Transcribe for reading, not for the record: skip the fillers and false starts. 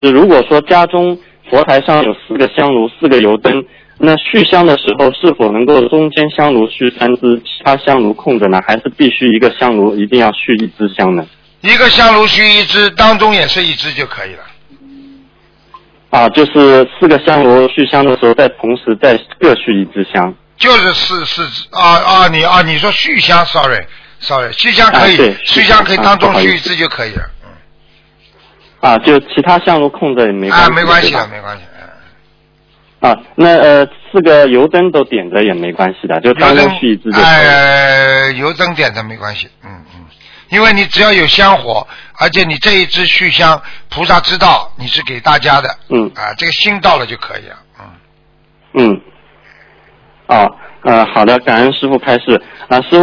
如果说家中佛台上有4个香炉、4个油灯，那续香的时候是否能够中间香炉续3支，其他香炉空着呢？还是必须一个香炉一定要续1支香呢？ 一个香炉续1支，当中也是1支就可以了。 啊，就是4个香炉续香的时候，再同时再各续1支香。就是四支你说续香 ，sorry，续香可以，续香可以当中续1支就可以了。 就其他香炉空着也没关系。 没关系的，没关系。 那4个油灯都点着也没关系的，就当中续1支就可以。 油灯点着没关系，因为你只要有香火，而且你这1支续香，菩萨知道你是给大家的，这个心到了就可以了， 好的，感恩师父开示师父